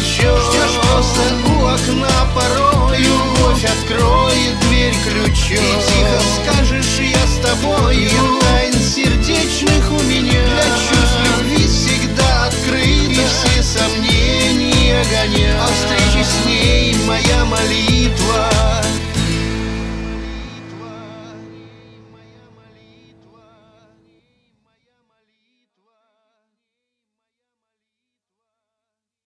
плечо. Ждешь просто у окна порою, любовь откроет дверь ключом. И тихо скажешь: я с тобою. Мир тайн сердечных у меня для чувств любви всегда открыт, и все сомнения гоня. О встрече с ней моя молитва.